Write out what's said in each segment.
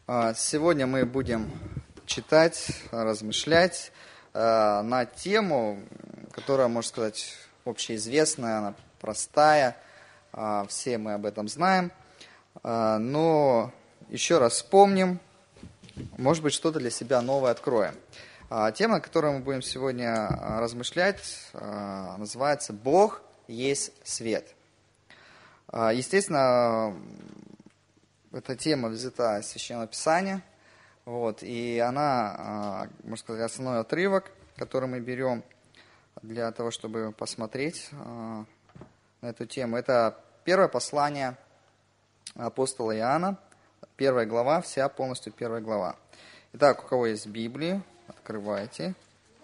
Сегодня мы будем читать, размышлять на тему, которая, можно сказать, общеизвестная, она простая, все мы об этом знаем, но еще раз вспомним, может быть, что-то для себя новое откроем. Тема, о которой мы будем сегодня размышлять, называется «Бог есть свет». Естественно, эта тема взята из Священного Писания, и она, можно сказать, основной отрывок, который мы берем для того, чтобы посмотреть на эту тему. Это первое послание апостола Иоанна, 1 глава, вся полностью 1 глава. Итак, у кого есть Библия, открывайте.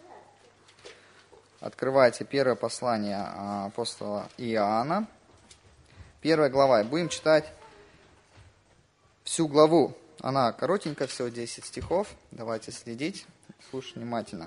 Открывайте первое послание апостола Иоанна, 1 глава. И будем читать всю главу. Она коротенькая, всего 10 стихов. Давайте следить, слушать внимательно.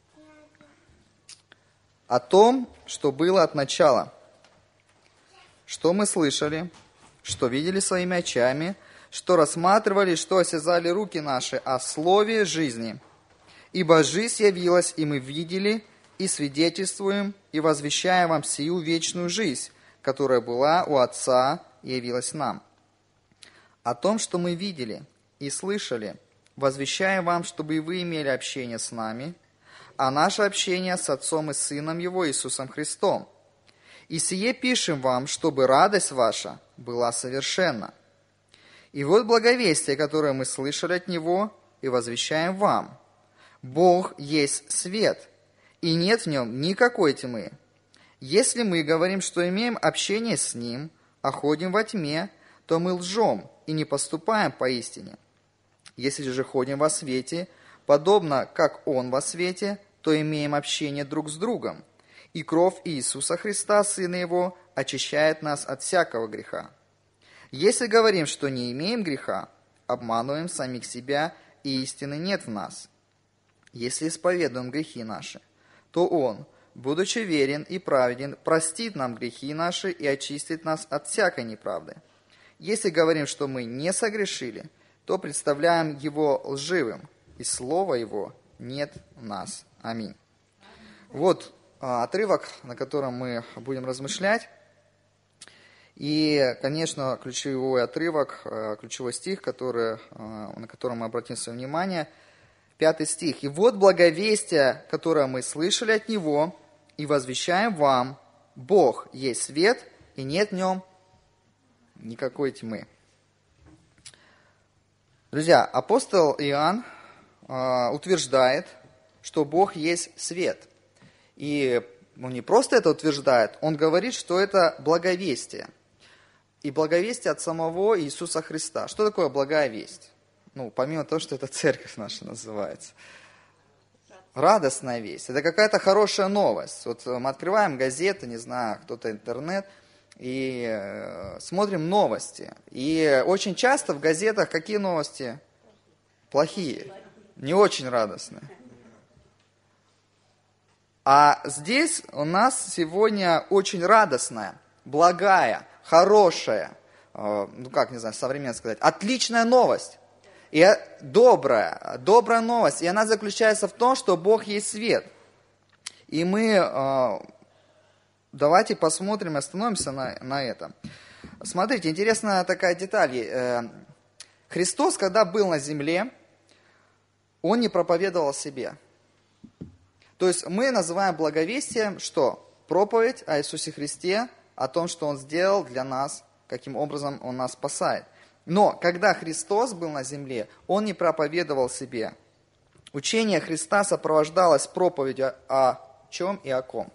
О том, что было от начала, что мы слышали, что видели своими очами, что рассматривали, что осязали руки наши о слове жизни. Ибо жизнь явилась, и мы видели, и свидетельствуем, и возвещаем вам сию вечную жизнь, которая была у Отца и явилась нам. О том, что мы видели и слышали, возвещаем вам, чтобы и вы имели общение с нами, а наше общение с Отцом и Сыном Его, Иисусом Христом. И сие пишем вам, чтобы радость ваша была совершенна. И вот благовестие, которое мы слышали от Него, и возвещаем вам. Бог есть свет, и нет в нем никакой тьмы. Если мы говорим, что имеем общение с Ним, а ходим во тьме, то мы лжем и не поступаем поистине. Если же ходим во свете, подобно как Он во свете, то имеем общение друг с другом. И кровь Иисуса Христа, Сына Его, очищает нас от всякого греха. Если говорим, что не имеем греха, обманываем самих себя, и истины нет в нас. Если исповедуем грехи наши, то Он, будучи верен и праведен, простит нам грехи наши и очистит нас от всякой неправды. Если говорим, что мы не согрешили, то представляем Его лживым, и слова Его нет в нас. Аминь. Вот отрывок, на котором мы будем размышлять. И, конечно, ключевой отрывок, ключевой стих, на который мы обратим свое внимание, 5 стих. «И вот благовестие, которое мы слышали от Него, и возвещаем вам, Бог есть свет, и нет в нем никакой тьмы». Друзья, апостол Иоанн утверждает, что Бог есть свет. И он не просто это утверждает, он говорит, что это благовестие. И благовестие от самого Иисуса Христа. Что такое благая весть? Помимо того, что это церковь наша называется. Радостная весть. Это какая-то хорошая новость. Вот мы открываем газеты, не знаю, кто-то интернет, и смотрим новости. И очень часто в газетах какие новости? Плохие, не очень радостные. А здесь у нас сегодня очень радостная, благая, хорошая, современно сказать, отличная новость. И добрая новость. И она заключается в том, что Бог есть свет. И мы давайте посмотрим, остановимся на этом. Смотрите, интересная такая деталь. Христос, когда был на земле, Он не проповедовал о себе. То есть мы называем благовестием что? Проповедь о Иисусе Христе, о том, что Он сделал для нас, каким образом Он нас спасает. Но когда Христос был на земле, Он не проповедовал себе. Учение Христа сопровождалось проповедью о чем и о ком?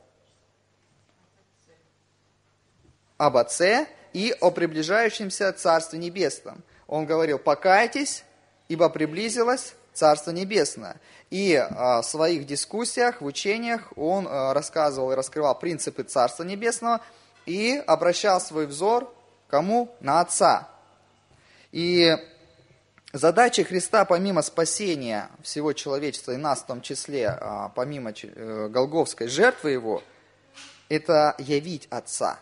Об Отце и о приближающемся Царстве Небесном. Он говорил: покайтесь, ибо приблизилось Царство Небесное. И в своих дискуссиях, в учениях он рассказывал и раскрывал принципы Царства Небесного и обращал свой взор кому? На Отца. И задача Христа, помимо спасения всего человечества, и нас в том числе, помимо голгофской жертвы Его, это явить Отца,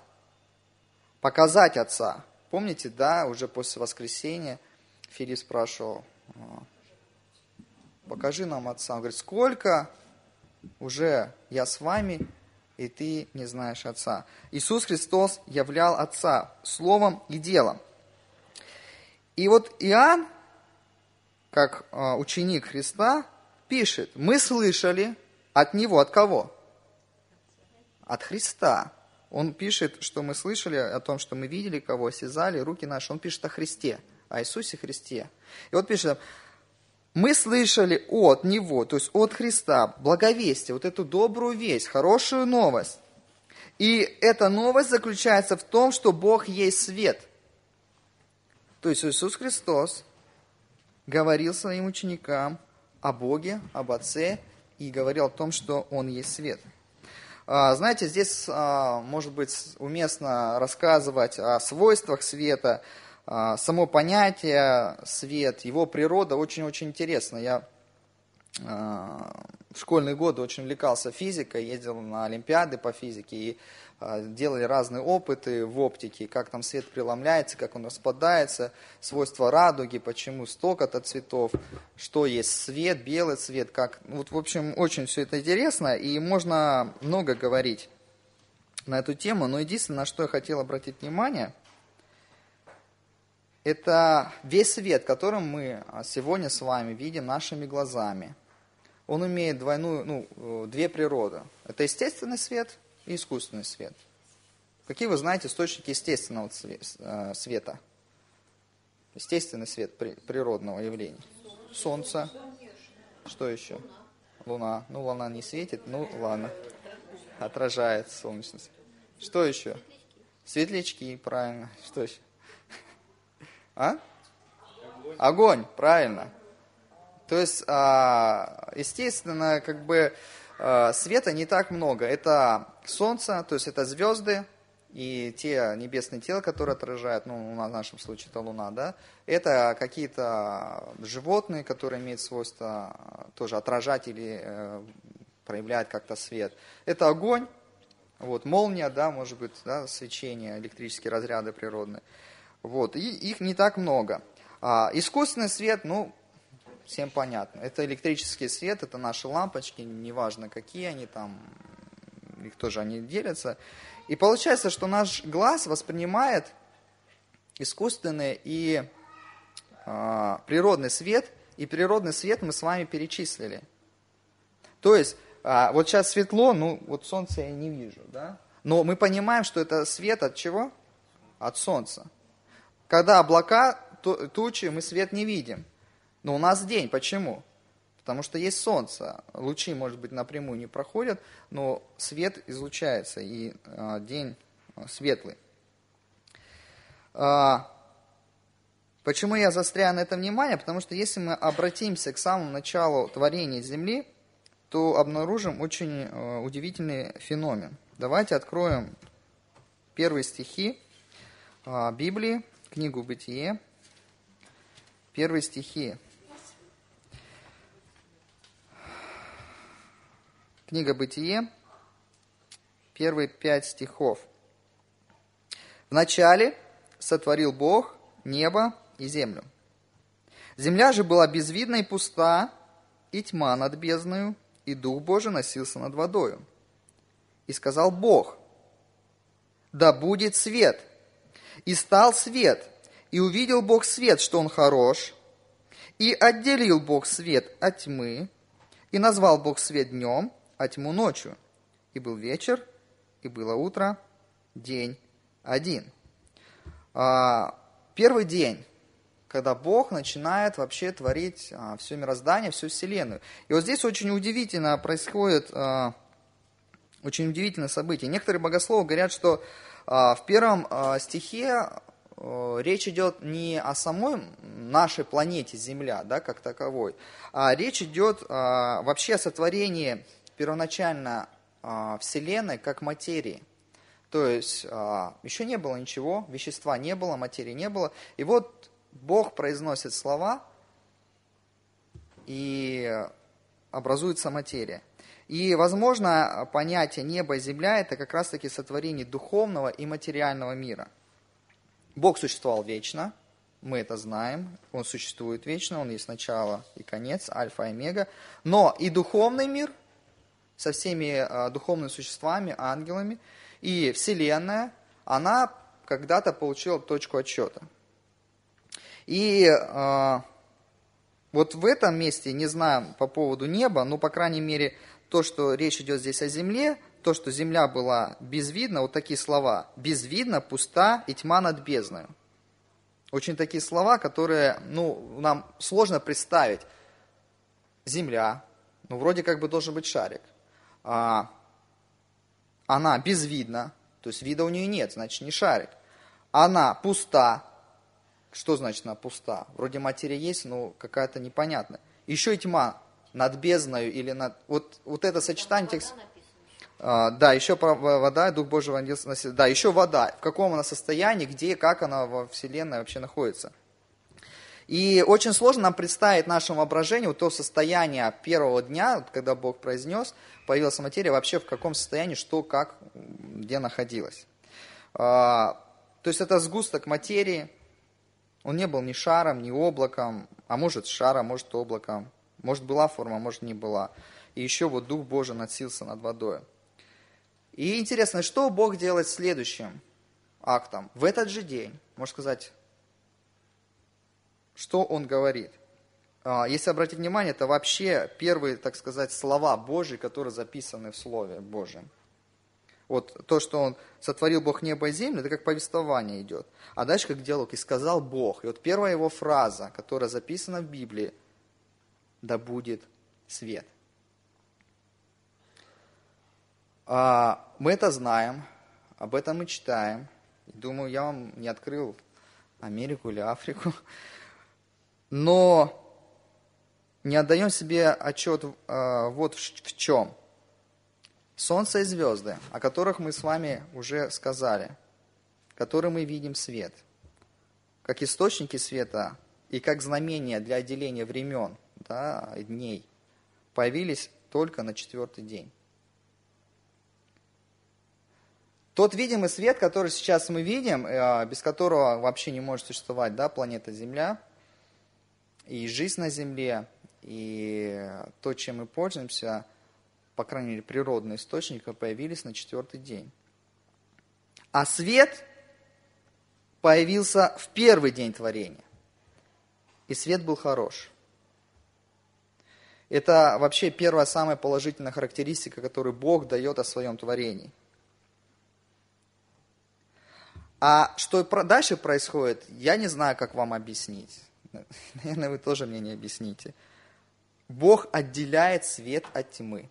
показать Отца. Помните, да, уже после воскресения Филипп спрашивал покажи нам Отца. Он говорит, сколько уже я с вами, и ты не знаешь Отца. Иисус Христос являл Отца словом и делом. И вот Иоанн, как ученик Христа, пишет, мы слышали от Него, от кого? От Христа. Он пишет, что мы слышали о том, что мы видели кого, осязали, руки наши. Он пишет о Христе, о Иисусе Христе. И вот пишет, мы слышали от Него, то есть от Христа, благовестие, вот эту добрую весть, хорошую новость. И эта новость заключается в том, что Бог есть свет. То есть Иисус Христос говорил своим ученикам о Боге, об Отце, и говорил о том, что Он есть свет. Знаете, здесь, может быть, уместно рассказывать о свойствах света. Само понятие свет, его природа очень-очень интересно. Я в школьные годы очень увлекался физикой, ездил на олимпиады по физике и делали разные опыты в оптике, как там свет преломляется, как он распадается, свойства радуги, почему столько-то цветов, что есть свет, белый цвет, как... Вот, в общем, очень все это интересно, и можно много говорить на эту тему, но единственное, на что я хотел обратить внимание, это весь свет, который мы сегодня с вами видим нашими глазами. Он имеет две природы. Это естественный свет и искусственный свет. Какие вы знаете источники естественного света? Естественный свет природного явления. Солнце. Что еще? Луна. Ну, луна не светит, ну ладно. Отражает солнечный свет. Что еще? Светлячки, правильно. Что еще? Огонь, правильно. То есть, естественно, света не так много. Это солнце, то есть это звезды и те небесные тела, которые отражают, в нашем случае это Луна, да. Это какие-то животные, которые имеют свойство тоже отражать или проявлять как-то свет. Это огонь, молния, да, может быть, да, свечение, электрические разряды природные. И их не так много. Искусственный свет, всем понятно. Это электрический свет, это наши лампочки, неважно какие они там, их тоже они делятся. И получается, что наш глаз воспринимает искусственный и природный свет, и природный свет мы с вами перечислили. То есть, вот сейчас светло, солнца я не вижу, да? Но мы понимаем, что это свет от чего? От солнца. Когда облака, тучи, мы свет не видим. Но у нас день. Почему? Потому что есть солнце. Лучи, может быть, напрямую не проходят, но свет излучается, и день светлый. Почему я заостряю на это внимание? Потому что если мы обратимся к самому началу творения Земли, то обнаружим очень удивительный феномен. Давайте откроем первые стихи Библии, книгу «Бытие», первые стихи. Книга «Бытие», первые 5 стихов. «Вначале сотворил Бог небо и землю. Земля же была безвидна и пуста, и тьма над бездною, и Дух Божий носился над водою. И сказал Бог: да будет свет. И стал свет, и увидел Бог свет, что он хорош, и отделил Бог свет от тьмы, и назвал Бог свет днем, а тьму ночью. И был вечер, и было утро, день один». Первый день, когда Бог начинает вообще творить все мироздание, всю Вселенную. И вот здесь очень удивительно происходит, очень удивительное событие. Некоторые богословы говорят, что в первом стихе речь идет не о самой нашей планете Земля, да, как таковой, а речь идет вообще о сотворении первоначально Вселенной как материи. То есть еще не было ничего, вещества не было, материи не было. И вот Бог произносит слова, и образуется материя. И, возможно, понятие неба и земля – это как раз-таки сотворение духовного и материального мира. Бог существовал вечно, мы это знаем, он существует вечно, он есть начало и конец, альфа и омега. Но и духовный мир со всеми духовными существами, ангелами, и Вселенная, она когда-то получила точку отсчета. И вот в этом месте, не знаю по поводу неба, но, по крайней мере, то, что речь идет здесь о земле, то, что земля была безвидна, вот такие слова: безвидна, пуста и тьма над бездною. Очень такие слова, которые, нам сложно представить. Земля, вроде как бы должен быть шарик. Она безвидна, то есть вида у нее нет, значит не шарик. Она пуста. Что значит она пуста? Вроде материя есть, но какая-то непонятная. Еще и тьма над бездною или над... Вот это сочетание текста... Да, еще про вода, Дух Божий вонзился на себя. Да, еще вода. В каком она состоянии, где и как она во Вселенной вообще находится. И очень сложно нам представить нашему воображению то состояние первого дня, когда Бог произнес, появилась материя, вообще в каком состоянии, что, как, где находилась. То есть это сгусток материи. Он не был ни шаром, ни облаком, а может шаром, может облаком. Может была форма, может не была. И еще вот Дух Божий носился над водой. И интересно, что Бог делает следующим актом? В этот же день, можно сказать, что Он говорит? Если обратить внимание, это вообще первые, так сказать, слова Божьи, которые записаны в Слове Божьем. Вот то, что Он сотворил Бог небо и землю, это как повествование идет. А дальше как диалог. И сказал Бог. И вот первая его фраза, которая записана в Библии: да будет свет. Мы это знаем, об этом мы читаем. Думаю, я вам не открыл Америку или Африку. Но не отдаем себе отчет вот в чем. Солнце и звезды, о которых мы с вами уже сказали, которые мы видим свет, как источники света и как знамения для отделения времен, дней, появились только на 4-й день. Тот видимый свет, который сейчас мы видим, без которого вообще не может существовать планета Земля, и жизнь на Земле, и то, чем мы пользуемся, по крайней мере, природные источники, появились на 4-й день. А свет появился в первый день творения. И свет был хорош. Это вообще первая самая положительная характеристика, которую Бог дает о своем творении. А что дальше происходит, я не знаю, как вам объяснить. Наверное, вы тоже мне не объясните. Бог отделяет свет от тьмы.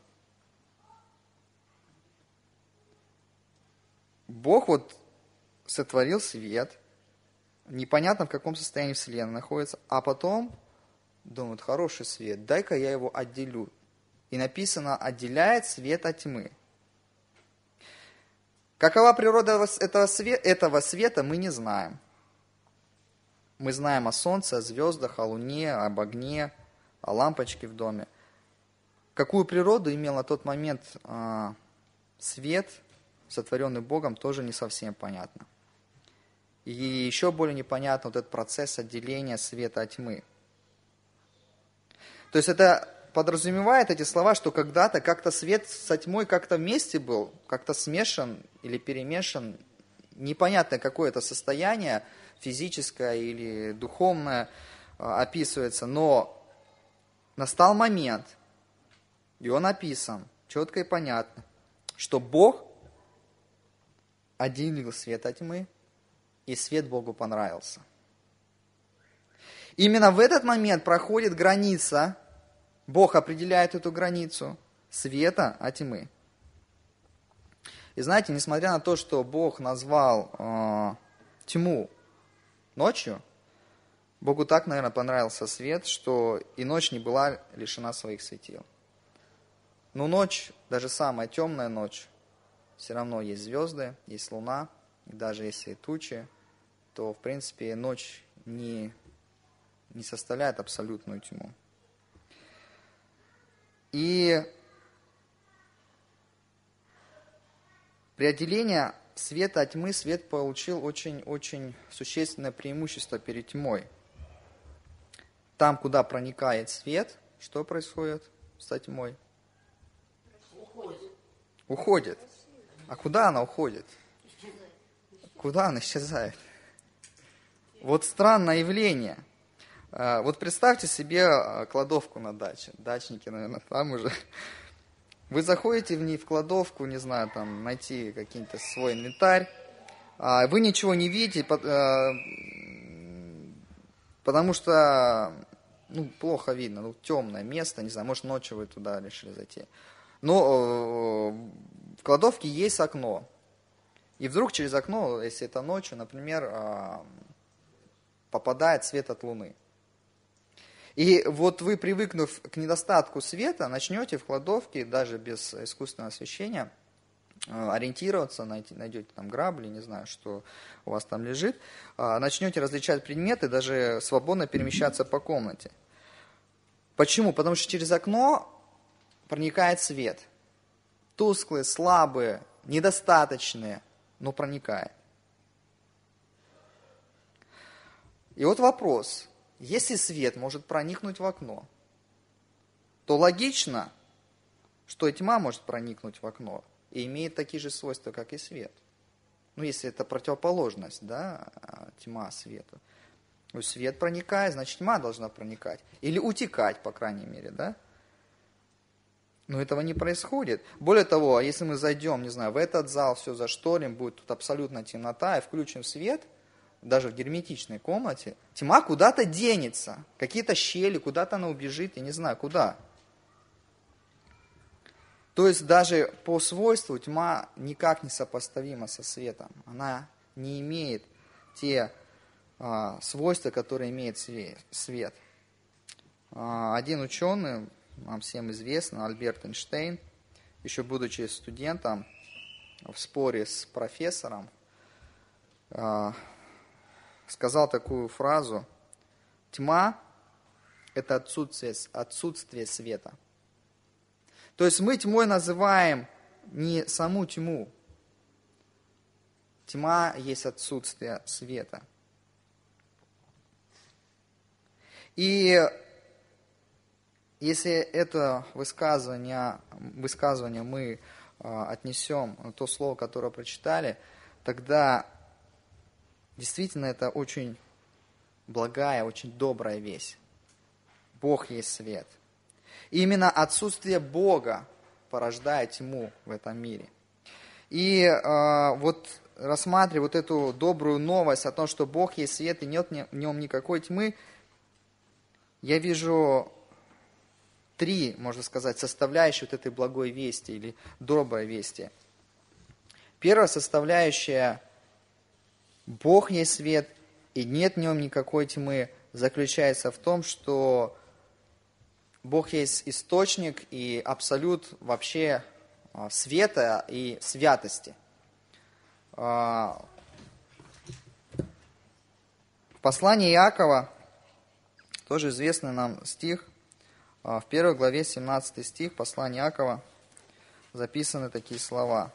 Бог сотворил свет, непонятно в каком состоянии Вселенная находится, а потом думает: хороший свет, дай-ка я его отделю. И написано: отделяет свет от тьмы. Какова природа этого света, мы не знаем. Мы знаем о солнце, о звездах, о луне, об огне, о лампочке в доме. Какую природу имел на тот момент свет, сотворенный Богом, тоже не совсем понятно. И еще более непонятно этот процесс отделения света от тьмы. То есть это подразумевает эти слова, что когда-то как-то свет со тьмой как-то вместе был, как-то смешан или перемешан. Непонятно, какое это состояние, физическое или духовное, описывается. Но настал момент, и он описан четко и понятно, что Бог отделил свет от тьмы, и свет Богу понравился. Именно в этот момент проходит граница, Бог определяет эту границу света от тьмы. И знаете, несмотря на то, что Бог назвал тьму ночью, Богу так, наверное, понравился свет, что и ночь не была лишена своих светил. Но ночь, даже самая темная ночь, все равно есть звезды, есть луна, и даже если тучи, то, в принципе, ночь не составляет абсолютную тьму. И при отделении света от тьмы свет получил очень существенное преимущество перед тьмой. Там, куда проникает свет, что происходит с тьмой? Уходит. А куда она уходит? Куда она исчезает? Вот странное явление. Вот представьте себе кладовку на даче. Дачники, наверное, там уже. Вы заходите в кладовку, не знаю, там найти какой-то свой инвентарь. Вы ничего не видите, потому что плохо видно, темное место, не знаю, может ночью вы туда решили зайти. Но в кладовке есть окно. И вдруг через окно, если это ночью, например, попадает свет от луны. И вот вы, привыкнув к недостатку света, начнете в кладовке, даже без искусственного освещения, ориентироваться, найдете там грабли, не знаю, что у вас там лежит, начнете различать предметы, даже свободно перемещаться по комнате. Почему? Потому что через окно проникает свет. Тусклые, слабые, недостаточные, но проникает. И вот вопрос. Если свет может проникнуть в окно, то логично, что и тьма может проникнуть в окно и имеет такие же свойства, как и свет. Если это противоположность, да, тьма свету. Свет проникает, значит тьма должна проникать. Или утекать, по крайней мере, да? Но этого не происходит. Более того, если мы зайдем, не знаю, в этот зал, все зашторим, будет тут абсолютно темнота, и включим свет, даже в герметичной комнате, тьма куда-то денется. Какие-то щели, куда-то она убежит, я не знаю, куда. То есть даже по свойству тьма никак не сопоставима со светом. Она не имеет те свойства, которые имеет свет. Один ученый, нам всем известный, Альберт Эйнштейн, еще будучи студентом, в споре с профессором, сказал такую фразу: тьма – это отсутствие света. То есть мы тьмой называем не саму тьму. Тьма есть отсутствие света. И если это высказывание мы отнесем на то слово, которое прочитали, тогда действительно это очень благая, очень добрая весть. Бог есть свет. И именно отсутствие Бога порождает тьму в этом мире. И вот рассматривая вот эту добрую новость о том, что Бог есть свет и нет в нем никакой тьмы, я вижу три, можно сказать, составляющие вот этой благой вести или доброй вести. Первая составляющая – Бог есть свет, и нет в нем никакой тьмы, заключается в том, что Бог есть источник и абсолют вообще света и святости. В послании Иакова, тоже известный нам стих, в 1 главе 17 стих, послание Иакова, записаны такие слова.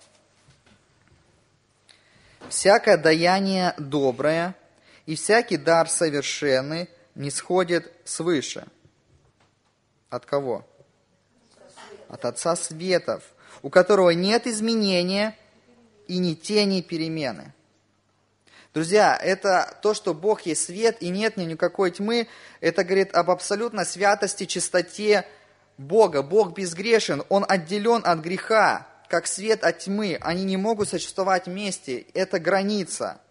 «Всякое даяние доброе и всякий дар совершенный нисходит свыше». От кого? От Отца Светов, у которого нет изменения и ни тени перемены. Друзья, это то, что Бог есть свет и нет в нем никакой тьмы, это говорит об абсолютной святости, чистоте Бога. Бог безгрешен, Он отделен от греха, как свет от тьмы. Они не могут существовать вместе, это граница.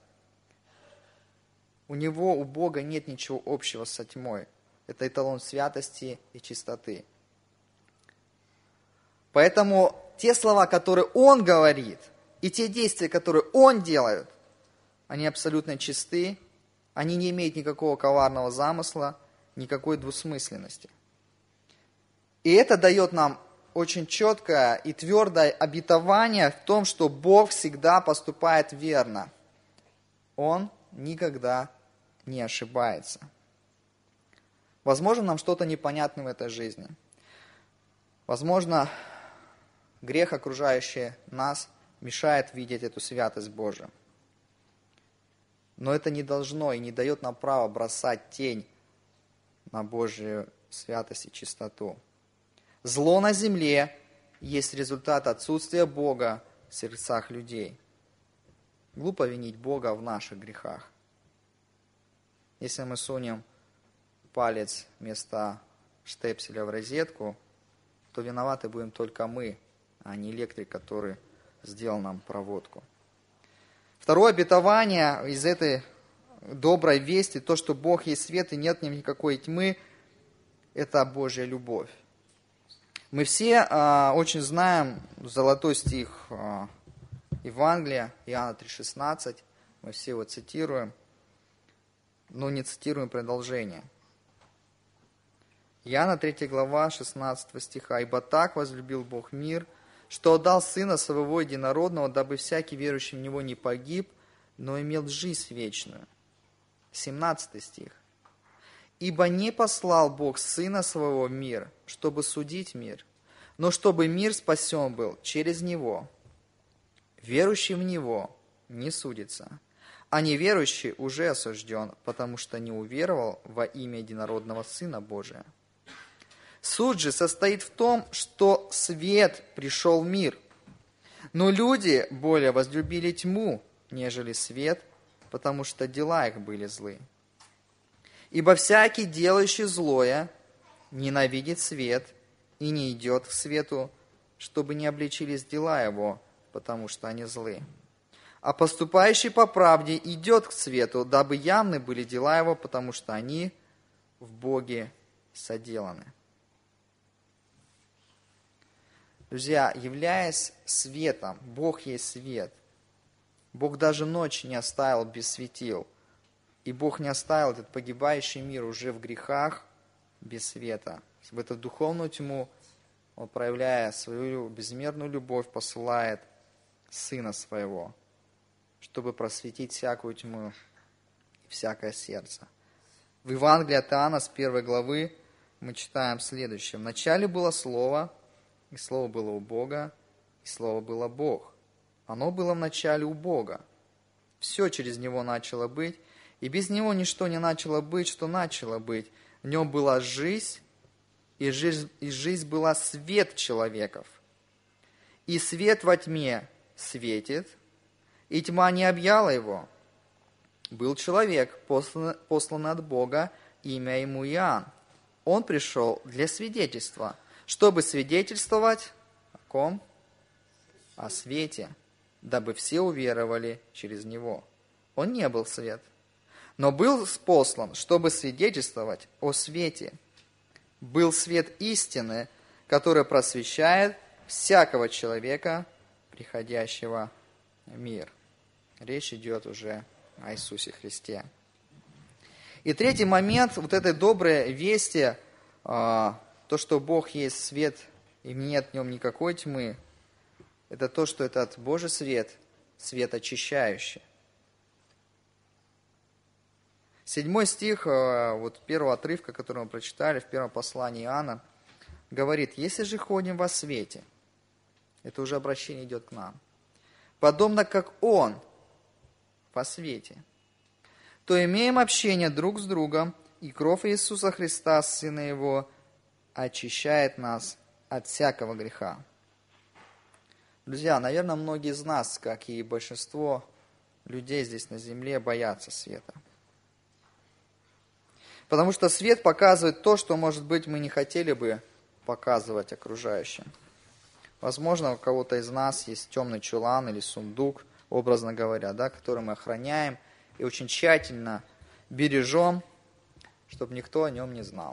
У Бога нет ничего общего со тьмой. Это эталон святости и чистоты. Поэтому те слова, которые Он говорит, и те действия, которые Он делает, они абсолютно чисты, они не имеют никакого коварного замысла, никакой двусмысленности. И это дает нам очень четкое и твердое обетование в том, что Бог всегда поступает верно. Он никогда не ошибается. Возможно, нам что-то непонятно в этой жизни. Возможно, грех, окружающий нас, мешает видеть эту святость Божию. Но это не должно и не дает нам права бросать тень на Божью святость и чистоту. Зло на земле есть результат отсутствия Бога в сердцах людей. Глупо винить Бога в наших грехах. Если мы сунем палец вместо штепселя в розетку, то виноваты будем только мы, а не электрик, который сделал нам проводку. Второе обетование из этой доброй вести, то, что Бог есть свет и нет в нем никакой тьмы, это Божья любовь. Мы все очень знаем золотой стих Евангелия, Иоанна 3,16, мы все его цитируем, но не цитируем продолжение. Иоанна 3 глава 16 стиха. «Ибо так возлюбил Бог мир, что отдал Сына Своего Единородного, дабы всякий верующий в Него не погиб, но имел жизнь вечную». 17 стих. «Ибо не послал Бог Сына Своего в мир, чтобы судить мир, но чтобы мир спасен был через Него. Верующий в Него не судится, а неверующий уже осужден, потому что не уверовал во имя Единородного Сына Божия. Суд же состоит в том, что свет пришел в мир, но люди более возлюбили тьму, нежели свет, потому что дела их были злы. Ибо всякий, делающий злое, ненавидит свет и не идет к свету, чтобы не обличились дела его, потому что они злы. А поступающий по правде идет к свету, дабы явны были дела его, потому что они в Боге соделаны». Друзья, являясь светом, Бог есть свет. Бог даже ночь не оставил без светил. И Бог не оставил этот погибающий мир уже в грехах без света. В эту духовную тьму Он, проявляя свою безмерную любовь, посылает Сына Своего, чтобы просветить всякую тьму и всякое сердце. В Евангелии от Иоанна с 1 главы мы читаем следующее. «Вначале было Слово, и Слово было у Бога, и Слово было Бог. Оно было вначале у Бога. Все через Него начало быть, и без Него ничто не начало быть, что начало быть. В Нем была жизнь, и жизнь была свет человеков. И свет во тьме светит, и тьма не объяла его. Был человек, посланный от Бога, имя ему Иоанн. Он пришел для свидетельства, чтобы свидетельствовать о ком? О свете, дабы все уверовали через него. Он не был свет, но был послан, чтобы свидетельствовать о свете. Был свет истины, который просвещает всякого человека, приходящего в мир». Речь идет уже о Иисусе Христе. И третий момент вот этой доброй вести, то, что Бог есть свет, и нет в нем никакой тьмы, это то, что этот Божий свет, свет очищающий. 7 стих, вот первого отрывка, который мы прочитали в первом послании Иоанна, говорит: «Если же ходим во свете», это уже обращение идет к нам, «подобно как Он во свете, то имеем общение друг с другом, и кровь Иисуса Христа, Сына Его, очищает нас от всякого греха». Друзья, наверное, многие из нас, как и большинство людей здесь на земле, боятся света. Потому что свет показывает то, что, может быть, мы не хотели бы показывать окружающим. Возможно, у кого-то из нас есть темный чулан или сундук, образно говоря, да, который мы охраняем и очень тщательно бережем, чтобы никто о нем не знал.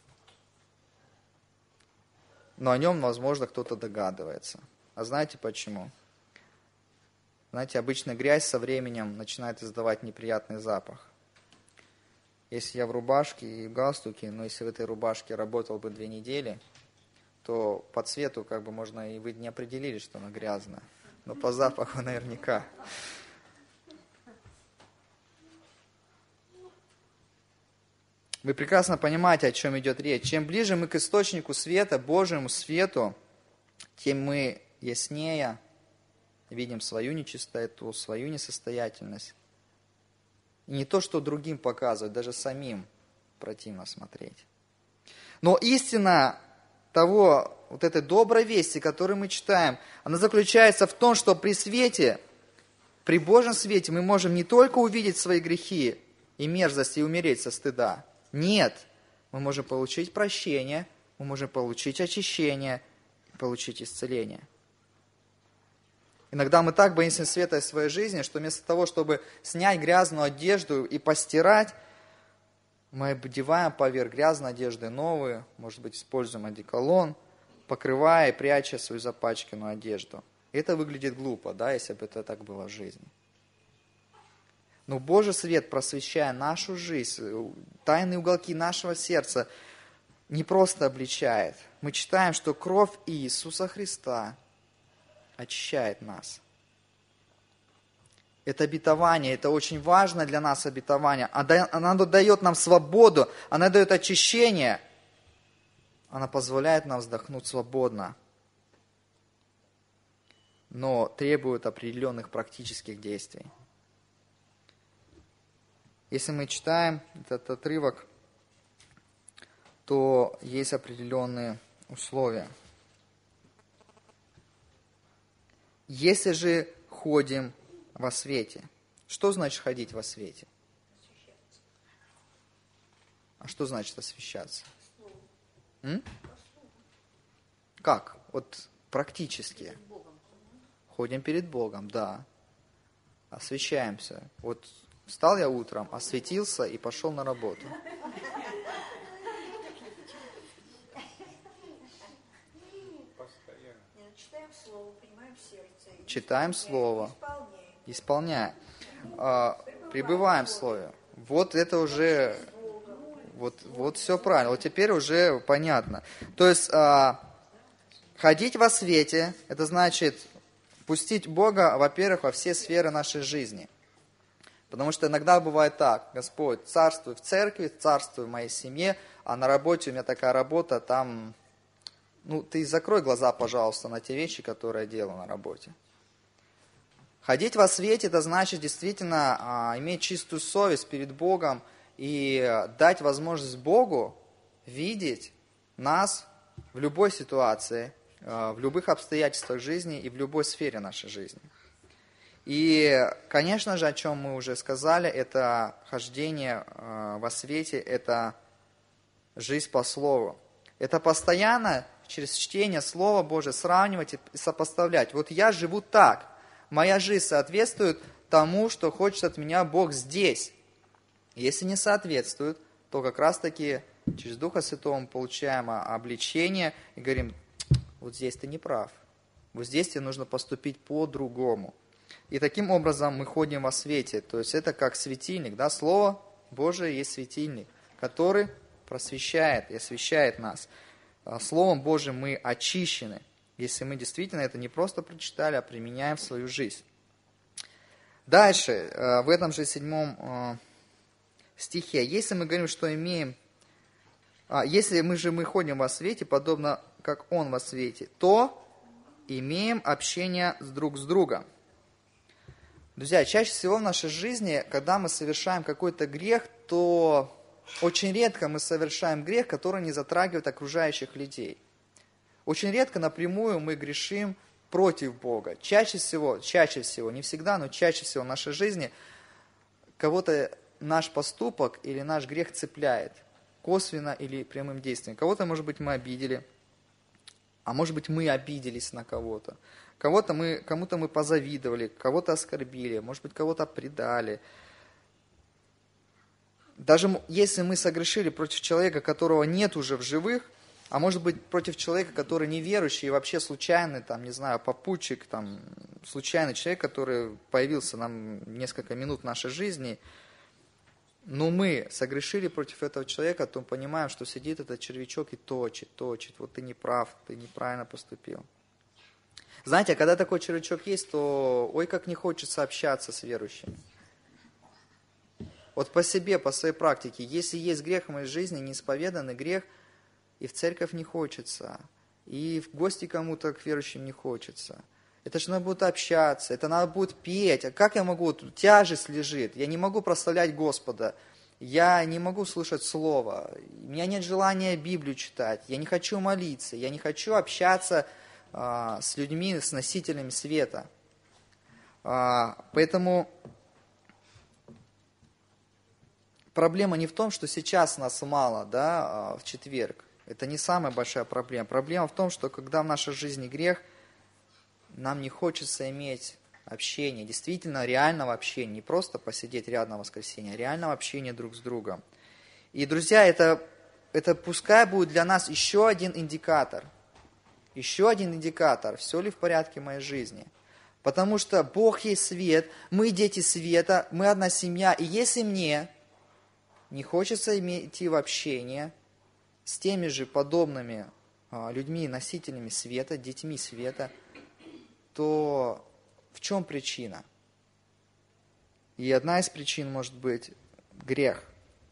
Но о нем, возможно, кто-то догадывается. А знаете почему? Знаете, обычно грязь со временем начинает издавать неприятный запах. Если я в рубашке и в галстуке, но если в этой рубашке работал бы 2 недели, то по цвету как бы можно, и вы не определили, что она грязная. Но по запаху наверняка. Вы прекрасно понимаете, о чем идет речь. Чем ближе мы к источнику света, Божьему свету, тем мы яснее видим свою нечистоту, свою несостоятельность. И не то, что другим показывать, даже самим противно смотреть. Но истина того, вот этой доброй вести, которую мы читаем, она заключается в том, что при свете, при Божьем свете мы можем не только увидеть свои грехи и мерзости и умереть со стыда. Нет, мы можем получить прощение, мы можем получить очищение, получить исцеление. Иногда мы так боимся света в своей жизни, что вместо того, чтобы снять грязную одежду и постирать, мы одеваем поверх грязной одежды новую, может быть, используем одеколон, покрывая и пряча свою запачканную одежду. Это выглядит глупо, да, если бы это так было в жизни. Но Божий свет, просвещая нашу жизнь, тайные уголки нашего сердца, не просто обличает. Мы читаем, что кровь Иисуса Христа очищает нас. Это обетование, это очень важно для нас обетование. Она дает нам свободу, она дает очищение. Она позволяет нам вздохнуть свободно. Но требует определенных практических действий. Если мы читаем этот отрывок, то есть определенные условия. Если же ходим во свете. Что значит ходить во свете? А что значит освещаться? Как? Вот практически. Ходим перед Богом, да. Освещаемся. Вот встал я утром, осветился и пошел на работу. Читаем Слово, исполняем, пребываем в Слове. Вот это уже, вот все правильно. Вот теперь уже понятно. То есть ходить во свете, это значит пустить Бога, во-первых, во все сферы нашей жизни. Потому что иногда бывает так: Господь, царствуй в церкви, царствуй в моей семье, а на работе у меня такая работа, там, ты закрой глаза, пожалуйста, на те вещи, которые я делаю на работе. Ходить во свете, это значит действительно иметь чистую совесть перед Богом и дать возможность Богу видеть нас в любой ситуации, в любых обстоятельствах жизни и в любой сфере нашей жизни. И, конечно же, о чем мы уже сказали, это хождение во свете, это жизнь по Слову. Это постоянно через чтение Слова Божия сравнивать и сопоставлять. Вот я живу так. Моя жизнь соответствует тому, что хочет от меня Бог здесь. Если не соответствует, то как раз-таки через Духа Святого мы получаем обличение и говорим: вот здесь ты не прав, вот здесь тебе нужно поступить по-другому. И таким образом мы ходим во свете. То есть это как светильник, да? Слово Божие есть светильник, который просвещает и освещает нас. Словом Божьим мы очищены, если мы действительно это не просто прочитали, а применяем в свою жизнь. Дальше, в этом же 7 стихе, если мы говорим, что имеем, если мы ходим во свете, подобно как Он во свете, то имеем общение друг с другом. Друзья, чаще всего в нашей жизни, когда мы совершаем какой-то грех, то очень редко мы совершаем грех, который не затрагивает окружающих людей. Очень редко напрямую мы грешим против Бога. Чаще всего, не всегда, но чаще всего в нашей жизни кого-то наш поступок или наш грех цепляет, косвенно или прямым действием. Кого-то, может быть, мы обидели, а может быть, мы обиделись на кого-то. Кому-то мы позавидовали, кого-то оскорбили, может быть, кого-то предали. Даже если мы согрешили против человека, которого нет уже в живых, а может быть, против человека, который неверующий и вообще случайный, попутчик, случайный человек, который появился нам несколько минут в нашей жизни, но мы согрешили против этого человека, то мы понимаем, что сидит этот червячок и точит, вот ты не прав, ты неправильно поступил. Знаете, когда такой червячок есть, то ой, как не хочется общаться с верующими. Вот по себе, по своей практике, если есть грех в моей жизни, неисповеданный грех, и в церковь не хочется, и в гости кому-то к верующим не хочется, Это же надо будет общаться, это надо будет петь. А как я могу? Тут тяжесть лежит. Я не могу прославлять Господа. Я не могу слышать Слово. У меня нет желания Библию читать. Я не хочу молиться. Я не хочу общаться с людьми, с носителями света. Поэтому проблема не в том, что сейчас нас мало, да, в четверг. Это не самая большая проблема. Проблема в том, что когда в нашей жизни грех, нам не хочется иметь общения, действительно реального общения, не просто посидеть рядом в воскресенье, а реального общения друг с другом. И, друзья, это пускай будет для нас еще один индикатор, все ли в порядке в моей жизни. Потому что Бог есть свет, мы дети света, мы одна семья, и если мне не хочется идти в общение с теми же подобными людьми, носителями света, детьми света, то в чем причина? И одна из причин может быть грех.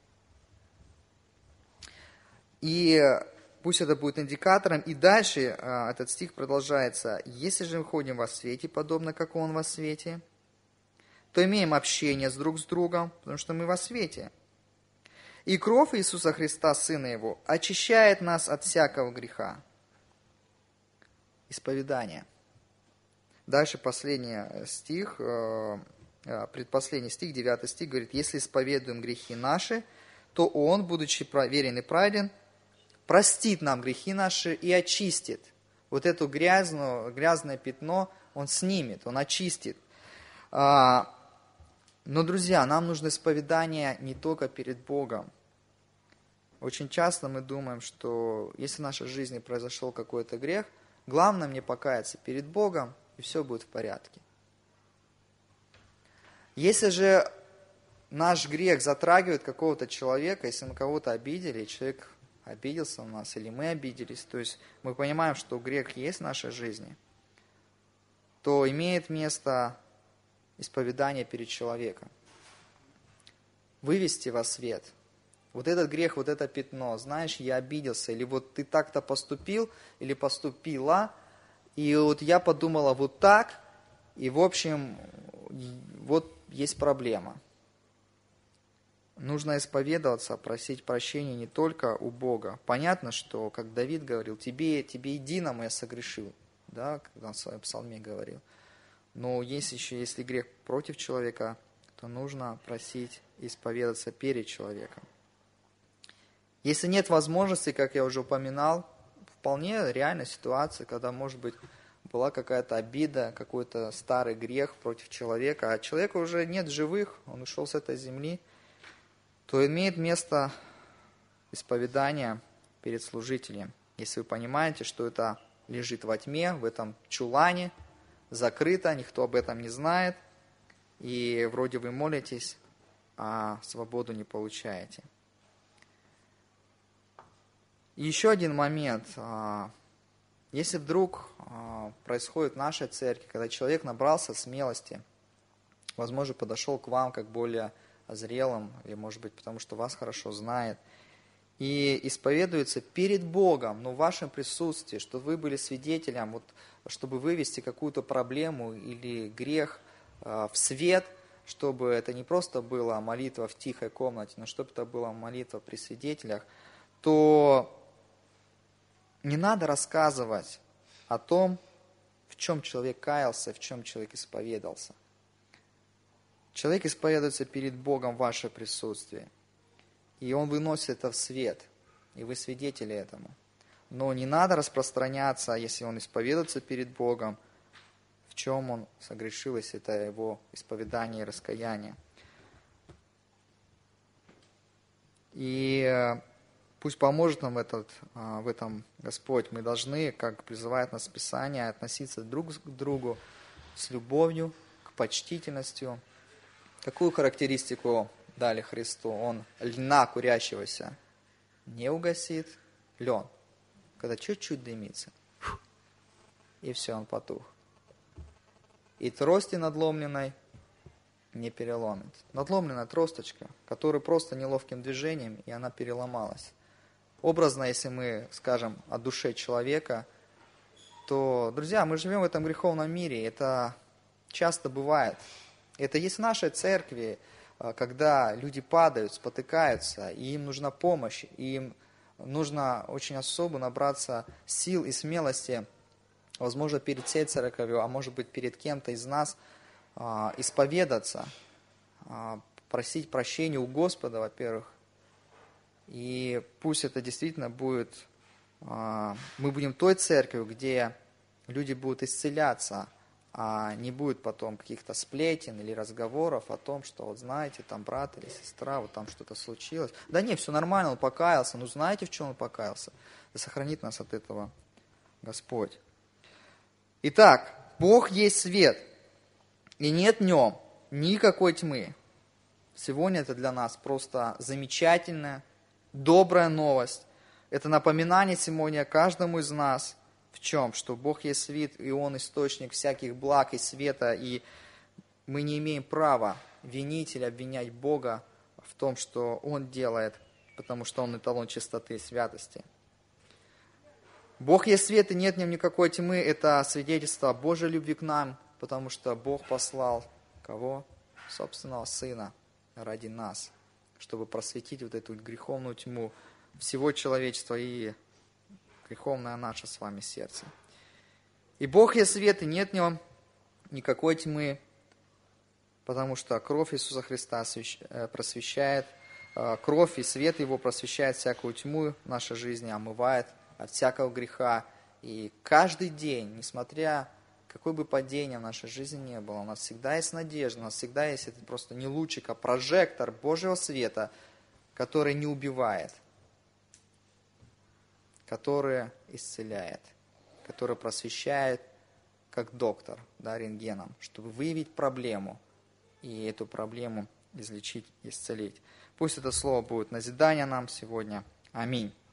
И пусть это будет индикатором. И дальше этот стих продолжается. «Если же мы ходим во свете, подобно как Он во свете, то имеем общение друг с другом, потому что мы во свете. И кровь Иисуса Христа, Сына Его, очищает нас от всякого греха». Исповедание. Дальше последний стих, предпоследний стих, 9 стих, говорит, «Если исповедуем грехи наши, то Он, будучи верен и праведен, простит нам грехи наши и очистит». Вот это грязное пятно Он снимет, Он очистит. Но, друзья, нам нужно исповедание не только перед Богом. Очень часто мы думаем, что если в нашей жизни произошел какой-то грех, главное мне покаяться перед Богом, и все будет в порядке. Если же наш грех затрагивает какого-то человека, если мы кого-то обидели, и человек обиделся на нас, или мы обиделись, то есть мы понимаем, что грех есть в нашей жизни, то имеет место исповедание перед человеком. Вывести во свет. Вот этот грех, вот это пятно, знаешь, я обиделся, или вот ты так-то поступил, или поступила, и вот я подумала вот так, и в общем, вот есть проблема. Нужно исповедоваться, просить прощения не только у Бога. Понятно, что, как Давид говорил, тебе единому я согрешил, да, когда он в своем псалме говорил. Но если грех против человека, то нужно просить исповедаться перед человеком. Если нет возможности, как я уже упоминал, вполне реальная ситуация, когда, может быть, была какая-то обида, какой-то старый грех против человека, а человека уже нет в живых, он ушел с этой земли, то имеет место исповедание перед служителем. Если вы понимаете, что это лежит во тьме, в этом чулане, закрыто, никто об этом не знает, и вроде вы молитесь, а свободу не получаете. И еще один момент. Если вдруг происходит в нашей церкви, когда человек набрался смелости, возможно, подошел к вам как более зрелым, или, может быть, потому что вас хорошо знает, и исповедуется перед Богом, но в вашем присутствии, чтобы вы были свидетелем, вот, чтобы вывести какую-то проблему или грех в свет, чтобы это не просто была молитва в тихой комнате, но чтобы это была молитва при свидетелях, то не надо рассказывать о том, в чем человек каялся, в чем человек исповедался. Человек исповедуется перед Богом в ваше присутствие, и он выносит это в свет, и вы свидетели этому. Но не надо распространяться, если он исповедуется перед Богом, в чем он согрешил, если это его исповедание и раскаяние. И пусть поможет нам в этом Господь. Мы должны, как призывает нас Писание, относиться друг к другу с любовью, к почтительностью. Какую характеристику дали Христу? Он льна курящегося не угасит. Лен, когда чуть-чуть дымится, и все, он потух. И трости надломленной не переломит. Надломленная тросточка, которая просто неловким движением, и она переломалась. Образно, если мы скажем о душе человека, то, друзья, мы живем в этом греховном мире, это часто бывает. Это есть в нашей церкви, когда люди падают, спотыкаются, и им нужна помощь, и им нужно очень особо набраться сил и смелости, возможно, перед всей церковью, а может быть, перед кем-то из нас, исповедаться, просить прощения у Господа, во-первых. И пусть это действительно будет, мы будем той церковью, где люди будут исцеляться, а не будет потом каких-то сплетен или разговоров о том, что вот знаете, там брат или сестра, вот там что-то случилось. Да нет, все нормально, он покаялся. Ну знаете, в чем он покаялся? Да сохранит нас от этого Господь. Итак, Бог есть свет, и нет в нем никакой тьмы. Сегодня это для нас просто замечательная, добрая новость. Это напоминание сегодня каждому из нас, в чем? Что Бог есть свет, и Он источник всяких благ и света, и мы не имеем права винить или обвинять Бога в том, что Он делает, потому что Он эталон чистоты и святости. Бог есть свет, и нет в нем никакой тьмы. Это свидетельство Божьей любви к нам, потому что Бог послал кого? Собственного Сына ради нас, чтобы просветить вот эту греховную тьму всего человечества и греховное наше с вами сердце. И Бог есть свет, и нет в нем никакой тьмы, потому что кровь Иисуса Христа просвещает, кровь и свет Его просвещает всякую тьму в нашей жизни, омывает от всякого греха. И каждый день, несмотря какое бы падение в нашей жизни не было, у нас всегда есть надежда, у нас всегда есть это просто не лучик, а прожектор Божьего света, который не убивает, который исцеляет, который просвещает, как доктор, да, рентгеном, чтобы выявить проблему и эту проблему излечить, исцелить. Пусть это слово будет назидание нам сегодня. Аминь.